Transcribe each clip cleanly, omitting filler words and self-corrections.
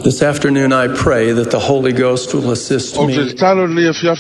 This afternoon, I pray that the Holy Ghost will assist me. This afternoon, I pray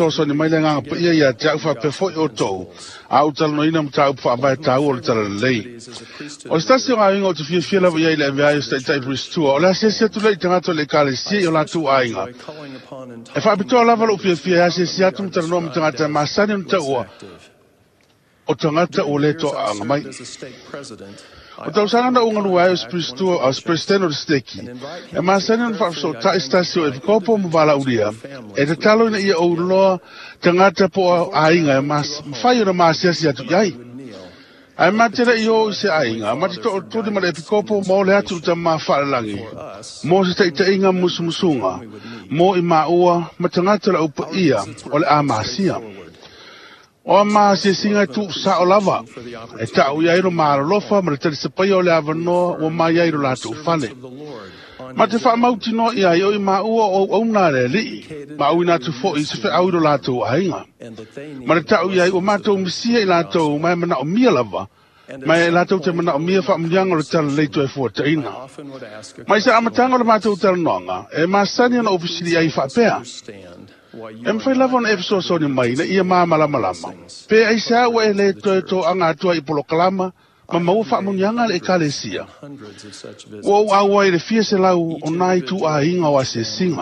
o tau sanga na unga nuai os presidente o steki e masana fa so ta estasio e kopo mo vala uria e te talo na ia o lo tangata po ainga mas fai na masia sia tu yai ai matera io se ainga matito to de male kopo mo le atu ta ma fa langi mo se te inga musumusunga mo I maua matangata la upa ia o le amasia o ma se singa tu sa o lava e ta o ia ro ma lofa ma te se pai o le avano o ma ia ro la tu fale ma te fa mauti no ia I ma o na le li ma o ina tu fo I se fa o ro la tu ainga ma ta o ia o ma to misia I la to ma na o mia lava ma la to te na o mia fa mjanga o tala le to e fo te ina ma se amatanga o ma to tala nonga e ma sani na ofisili ai fa pea em fai lava na efso so ni mai na ia malama pe ai sa we le to anga to I poloklama ma mau fa munyanga le kalesia o wa le fiese lau o nai tu a inga wa se singa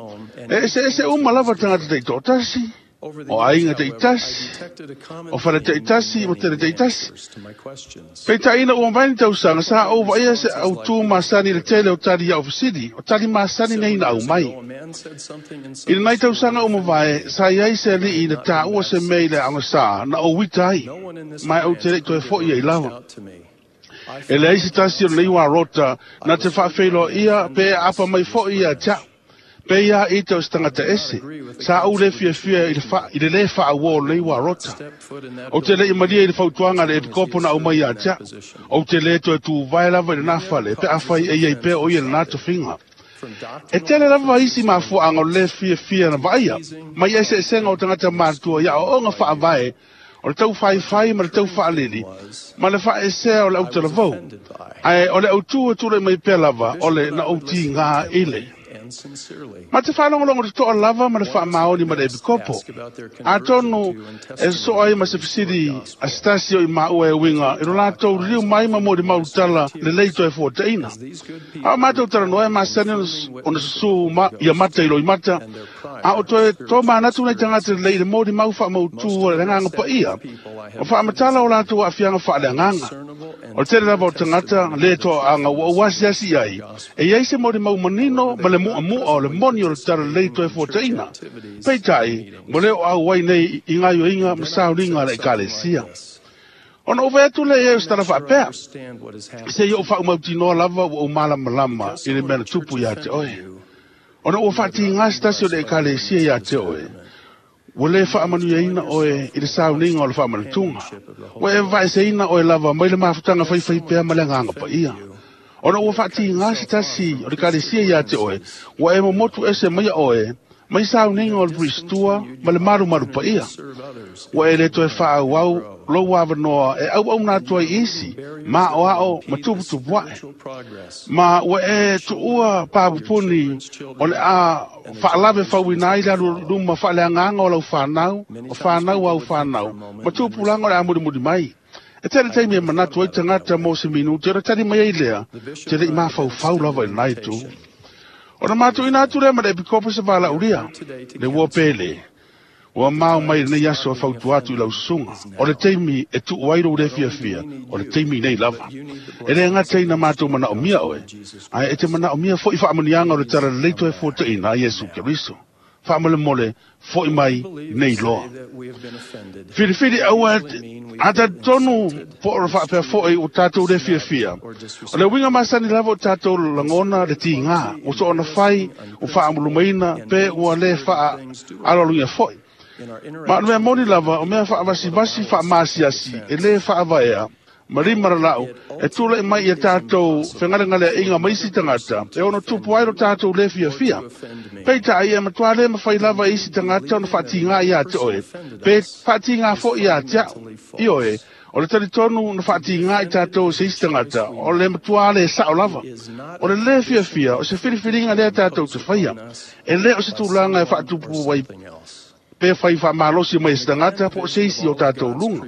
se malava tanga te to tasi o ainga te itasi o fara te itasi o te itasi pe taina o mai tau sanga sa o vai se au tu masani le tele o tali ya ofisidi o tali masani nei na au mai I mai tau sanga o mo vai sa ia se li I ta o se mei le anga sa na o witai mai o te to e fo I lava e le isi tasi o leiwa rota na te fa felo ia pe apa mai fo ia cha pe ia I te stangata ese sa o le fia I le fa o leiwa rota o te le madia I le fautuanga le kopo na o mai a cha o te le to tu vai lava na fale pe afai e pe o ia na to finga e tele lava isi ma fu anga le fia na vaia mai ese senga o tangata matua ia o nga fa vai o tau fai ma tau fa lili ma le fa ese o le auto vo ai o le auto tu le mai pe lava o le na o tinga ile ma te whanonga longa to lava ma le wha maoni ma le kopo a tonu e so ai ma se fisiri a stasio I maua e winga I rola tau riu mai ma mo di mautala le leito e fuotaina a mata utara noe ma sani o na su ia mata I roi mata a o toe to ma natu nei tangata le leide mo di mau wha mautu o le nganga pa ia o wha matala o la tu a fianga wha le nganga o tere lava o tangata le to anga o wasi asi ai e iei se mo di mau manino ma le mua o le moni o le tara leito e fuotaina peitai mo leo au wai nei inga yo inga masao ringa le kalesia ona o vetu le e stara fa pe se yo fa umauti no lava o malama I le mena tupu ya te oe ona o fa ti ngasta so le kalesia ya te oe wole fa manu ya ina oe I le sao ringa o le fa manatunga we vai se ina oe lava mai le mafutanga fai pe malanga pa ia ona o fati ngasta si o kalesia ya te oe wa e motu ese mai oe mai sao ninga o pristua ma le maru pa ia wa e le to e fa wau lo wa no e au na to isi ma o ma tu wa ma wa e tu ua pa puni o le a fa lave fa winai la lu ma fa le nganga o lo fa nau ma tu pulango la mudi mai e tere taimi e manatu ai tangata mo se minuti ora tari mai lea tere I mafau lava I nai tu ora matu ina tu le ma le pikopo se vala uria le ua pele ua mau mai nei aso fau tu atu I lau sunga o le taimi e tu wairo ure fia o le taimi nei lava e le ngata ina matu mana o mia oe ai e te mana o mia fo I wha amanianga o le tara leito e fo te ina Yesu Keriso wha mole fo I mai nei loa Fili aua ata tonu po o wha pia fo o tātou le fia o le winga masani lava o tātou langona le ti ngā o so ona fai o wha amulumaina pe o le wha alaluia fo ma mea moni lava o mea wha avasi wha maasiasi e le wha avaea marima lau e tula mai e tātou whengarengale inga maisi tangata e ono tupu airo tātou le fia peita ai e matuale ma whai lava isi tangata ona whati ngā ia te oe pe whati ngā fo ia te i oe O le talitonu na whaatinga I tātou se istangata, o le matua le sao lava. O le le fia, o se whiriwhiringa lea tātou te whaia. E le o se tūlanga e whaatupu wai pe whai whamalosi mai istangata, po se isi o tātou lunga.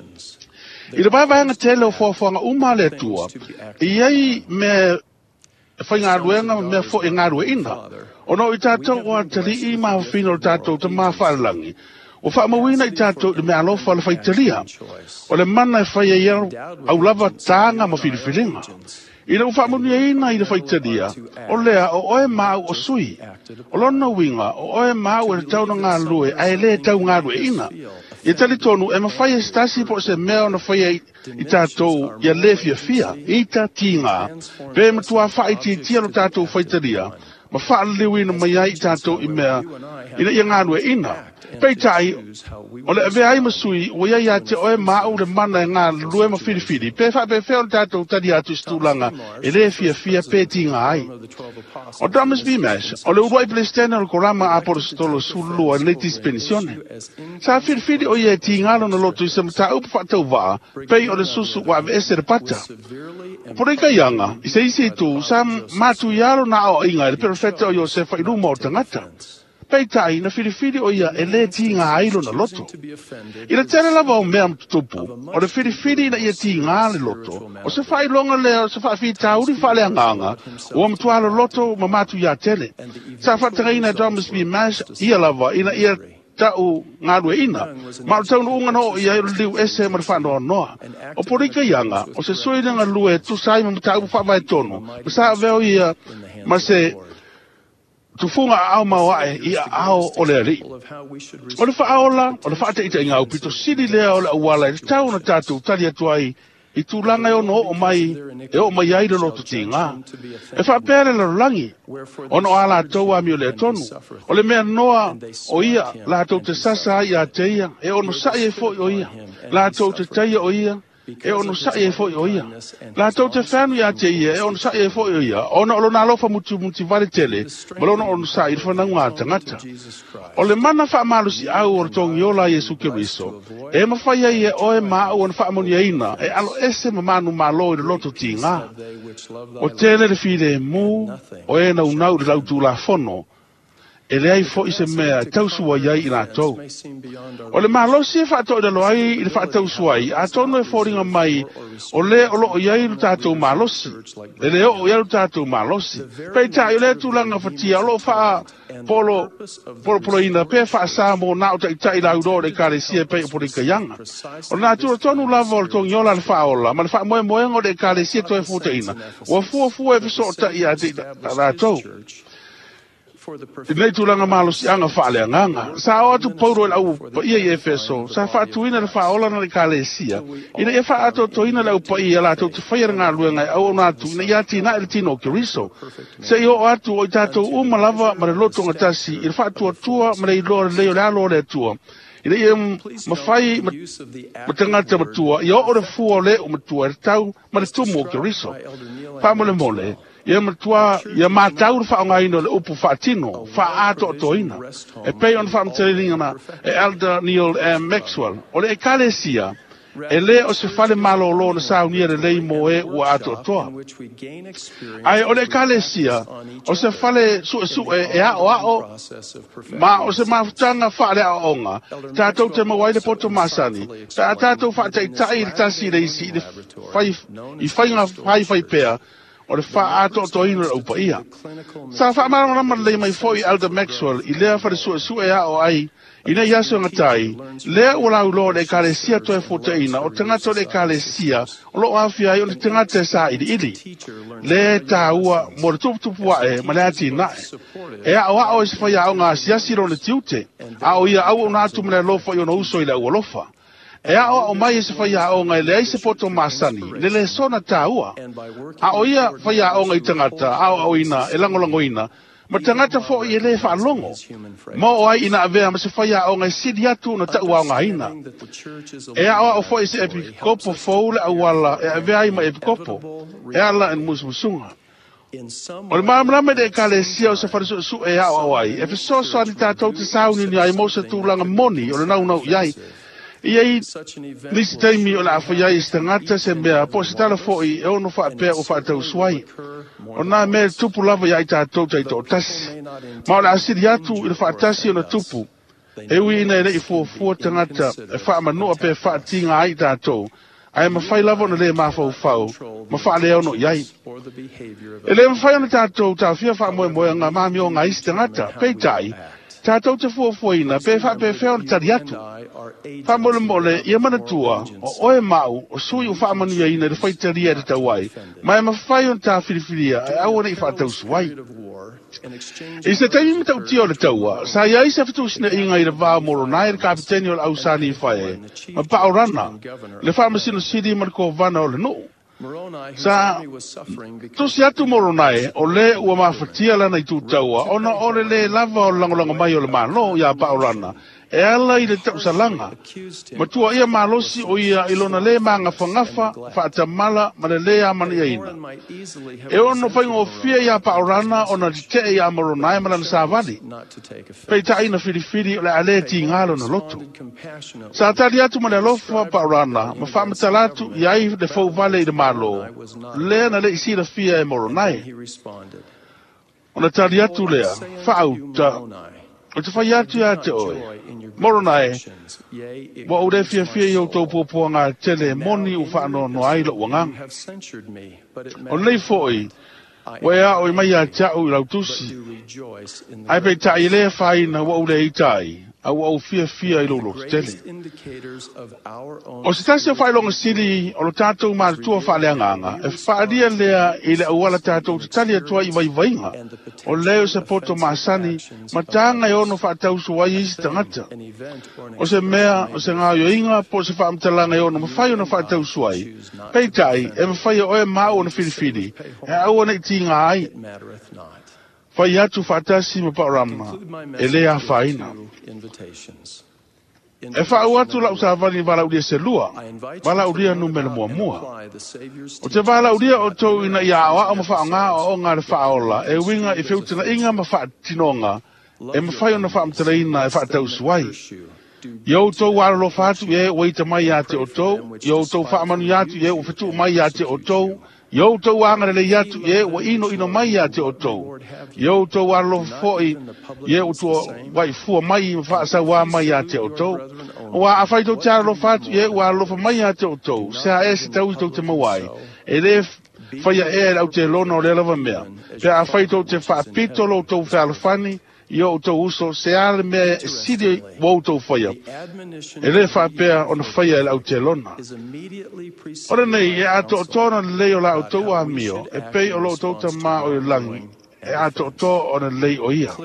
I le vaivaenga tele o whawhanga uma le tua, I ai me whai ngā ruenga me fo e ngā rue ina. O no I tātou o atari I maa whino tātou te maa whaalangi. O whaamawina I tātou le mea alofa le whaitaria. O le mana e whai e au lava tānga ma whiriwhiringa. I le whaamawina ina I le whaitaria. O lea o oe mau o sui. O lona winga o oe mau e tauna ngā lue ai le tau ngā rue ina. I tali tonu e mawhai e stasi po se mea o na whai I tātou ia le fia. I tā tinga. Pe matua whai tia lo tātou whaitaria. Ma whaaliwi na mai ai tātou I mea. Ina ia ngā rue ina. Peitai, o le ave ai masui, o ia ia te oe mau le mana e ngā lue ma whiriwhiri. Pe whao tātou tari atu stūlanga, e le fia pēti ngā ai. O Thomas B. Mash, o le uruai Palestina o korama apostolo sulua netis pensione. Sa whiriwhiri o ia ti ngalo na lotu I se mata upu whatau waa, pei o le susu wa ave ese repata. Poreka ianga, I se isi tu, sa matu iaro na o inga, le perfecta o Josefa I ruma o tangata. Peitai na whiriwhiri o ia e le ti ngā ailo na loto. I le tere lava o mea mtutupu, o le whiriwhiri na ia ti ngā le loto, o se whai longa lea, se whai tauri whale anganga, o mtualo loto ma matu ia tele. Sa whatanga ina Thomas B. Mash, ia lava, ina ia tau ngā rue ina, ma o taunu unga no ia liu ese ma whanoa noa. O porika ianga, o se soina ngā lue tu sai ma mtau whawai tonu, ma sa veo ia, ma se tu funga au mawae ia ao o le ri. O le whaaola, o le whaata inga au pito siri lea o le awala e tau na tātou tali atuai I tūlanga e ono o mai, e o mai aire lotu tinga. E whapere la rangi, ono ala tau ami o le tonu. O le mea noa o ia, la tau te sasa ai a teia, e ono sai e foi o ia, la tau te teia o ia, e ono sai e foi o ia. La tau te whanu ia te ia, e ono sai e foi o ia. Ono alo na lofa muti vale tele, malono ono sai I whanau ngā tangata. O le mana whaamalusi au o tongi ola Jesu Kiriso, e mawhai ai e oe maa o na whaamoni aina, e alo ese mamanu malo I le loto ti ngā. O tele le whire e mū, o e na unau le lautu la fono, e le ai fo I se mea tausua iai I nā tau. O le mahalosi e whaatoi le loai I le whaatausua I, a tono e whoringa mai, o le o loo iai lu tātou mahalosi, e le o iai lu tātou mahalosi. Pei tai o le tūlanga whatia, o loo wha polo ina, pe wha sa mo nao tai lau do le kare sia pei o porika yanga. O nā tura tonu lava o le tongi ola le whaola, ma le wha moengo le kare sia toi futa ina. O fua e visota I a te rātou. Nei tūlanga malosi anga whaale anganga. Sa o atu pauro e lau pa ia I Efeso. Sa whaatuina le whaola na le kalesia. Ina e wha ato toina lau pa ia la tau te whaia ngā luenga au nātu. Ina ia tina ele tino Kiriso. Se i o atu o I tātou umalava ma le loto ngatasi. Ina whaatua tua ma le ilo leo le alo le tua. Ina ia mawhai ma tangata matua. Ia o le fua le o matua. E tau ma le tumu o Kiriso. Whamole mole. Ia matua, ia mātau le whaongaino le upu whaatino, whaato o toina. E pei on whaamtelinga na, e Elder Neil M. Maxwell. O le e kalesia, e le o se whale malo lo na saunia le lei mo e ua ato o toa. Ai o le kalesia, o se whale su e ao, ma o se mafutanga whaale a onga, tātou te mawaile poto masani, tātou whaatai tai le tasi le isi, I whainga whai pea, o le wha ato o toina o pa ia. Sa wha marama lei mai foi Elder Maxwell I lea whare su e a o ai I nei yaso ngatai lea o lau lo le kalesia toe foteina o tangata le kalesia o lo awhia ai o le tangata sa ili le ta ua mo le tupu e ma le ati nae e a o e se whai a o ngā siasiro le tiute a o ia au o nātu mele lofa I o na uso I le ua lofa e a o mai se whai a o ngai le ai se poto masani le sona ta ua a o ia whai a o ngai tangata a o ina e langolango ina ma tangata fo I le whaalongo mo o ai ina avea ma se whai a o ngai sidi atu na ta ua o ngai ina e a o fo I se epikopo foule a wala e avea ai ma epikopo e ala en musmusunga o le mamrame de kalesia o se whare su e a o ai e fisoso ani tātou te sauni ni ai mo se tūlanga moni o le nau iai Iei nisi taimi o la awhaiai stangata se mea po se tala fo I ono wha apea o wha tau suai. O nā mea tupu lava iai tātou tai tō tasi. Ma o la asiri atu I le wha tasi o na tupu. E ui ina ele I fua tangata e wha manua pe wha tinga ai tātou. Ai mawhai lava na le mawhau whau. Ma wha leo no iai. E le mawhai ana tātou tā whia wha moe moe ngā mami o ngā isi tangata. Peitai. Tātou te fuafuaina, pe wha pe whia ona tari atu. Wha mole mole, ia mana tua, o oe mau, o sui o wha manu ia ina, le whaitaria e te tauai. Mai mawhai on tā whiriwhiria, e au ana I wha tau suai. I se taimi me tau tio le taua, sa ia isa fitusina inga I le vā moro nai, le kapiteni o le ausani I whae, ma paorana, le wha masino siri mariko vana o le no. Sa tusi atu moronai o le ua mafatia lana I tūtaua ona o le lava o langolanga mai o le malo ia paorana e ala I le tausalanga matua ia malosi o ia ilona le manga whangafa whaatamala ma le lea mani ina e ono whaingo o fia ia paorana ona te ia moronai ma lana savali pei taina whiriwhiri o le ale ti ngalo na loto sa tali atu ma le alofa paorana ma whamatalatu iai le fau vale I le malo lea na le isira fia e moronai ona tali atu lea whaauta o te whai atu ia te oe moronai wa o le fia fia I o tau pōpua ngā tele moni u whaano no ailo uangang o nei foi wea o I mai a tau I lautusi ai pei tai lea whaina wa o le itai au fia I lolo tele. O se tasi o whailonga siri o lo tātou mātua whaaleanganga, e whaaria lea I le auala tātou te tali atua I waivainga, o leo se poto maasani, ma tānga I ono whaatau suai isi tangata. O se mea, o se ngā yoinga, po se whaamtalanga I ono mawhai o na whaatau suai. Peitai, e mawhai o e mau o na whiriwhiri, e au ana I tinga ai. Whai atu whaatasi ma paorama, e lea whaina. E whau atu lau sa wani wala uria se lua, wala uria numele mua mua. O te wala uria o tau ina ia awa o mawha ngā o ngā re whaola, e winga I whiutina inga mawha tinonga, e mawhai o na whaamtaraina e whaatau suai. Iau tau waralo whatu e waita mai a te o tau, iau tau whaamanu atu e o whetu mai a te o tau, Yo tau wanga le yatu ye wa ino mai ya te oto. Yo tau walo foi ye utu wai fu mai fa sa wa mai ya te oto. Wa afai to charo fatu ye wa lo fa mai ya te oto. Sa ese tau to te mawai. Ele fa ya e au te lono le lava mea. Pe afai to te fa pitolo to fa fani. Yo to uso se al me sidi wo to faya. Ele fa pe on faya au te lona. Ora nei e ato tona leo la auto a mio e pe o lo to ma o langi e ato to ona lei o ia.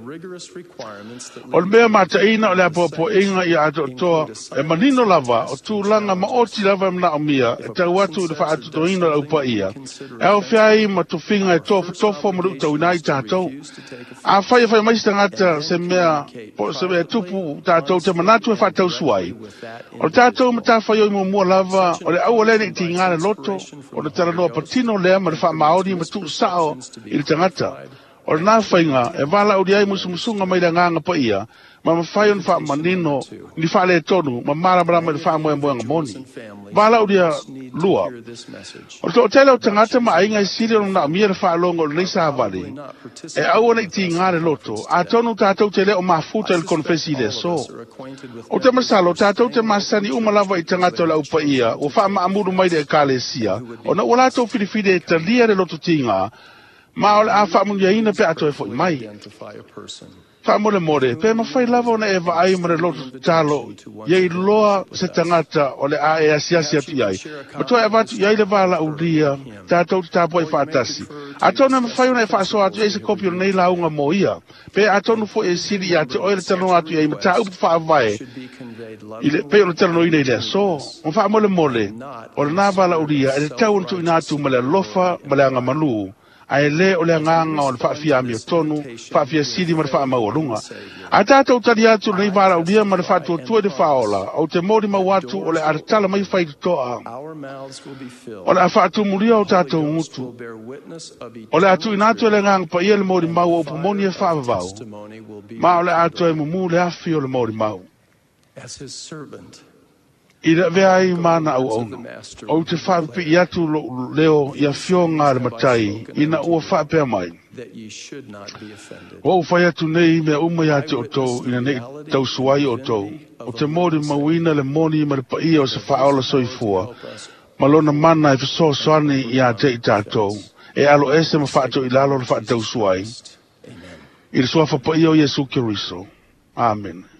O mea mataina o le apopo inga I ato to e manino lava o tu langa ma oti lava mna o mia e tau atu le fa ato to ino la upa ia. E o fiai ma tu finga e tofo ma ruta unai tātou. A whai mai stangata se mea po se mea tupu tātou te manatu e whatau suai. O tātou ma tā whai o imo mua lava o le au o lene I ti ngāne loto o le tara noa patino lea ma le wha maori ma tu sao I le tangata. O le nā whainga e wala uri ai musumusunga mai le nganga pa ia ma mawhai on wha manino ni wha le tonu ma maramarama le wha moe moe moni. Wala uri a lua. O to tele o tangata ma ainga I siri o na mia le wha longo le neisa avali. E au ana I ti ngare loto. A tonu tātou te le o mafuta le konfesi le so. O te masalo tātou te masani umalava I tangata o la upa ia o wha maamuru mai le kālesia. O na ula tau whiriwhiri e talia le loto tinga ma o le a whaamunia ina pe ato e fo I mai. Whaamole more, pe mawhai lava ona e vaai ma le loto talo, iei loa se tangata o le a e asiasi atu iai. Ma toa e vatu iai le vala uria, tātou te tāpua I whaatasi. A tonu e mawhai ona e whaasoa atu iei se kopi o nei launga mo ia. Pe a tonu fo e siri atu o e le tano atu iai, ma tā upu whaavae. Pe o le tano ina I le so. Ma whaamole mole, o le nā vala uria, e le tau untu ina atu ma le lofa, ma le anga malu. Ai le o le nganga o le whaafia mi o tonu, whaafia siri ma le wha maurunga. A tātou tari atu nei wara uria ma le whaatua tua de whaola, au te mori mawatu o le aratala mai whai toa. O le a whaatu muria o tātou ngutu. O le atu inatu le nganga pa ia le mori mau o pumoni e whaavavau. Ma o le atu e mumu le afi o le mori mau. Ira vea I mana au ono. O te whape I atu leo ia fio ngāre matai, ina ua whape mai. O whai atu nei mea umai ate o tau, ina nei tau suai o tau. O te mori mawina le moni ma le paia o se whaola soifua. Malona mana I fiso soani I a te I tātou. E alo ese ma whaatou I lalo le whaatau suai. I le soa whapaia o Jesu Kiriso. Amen.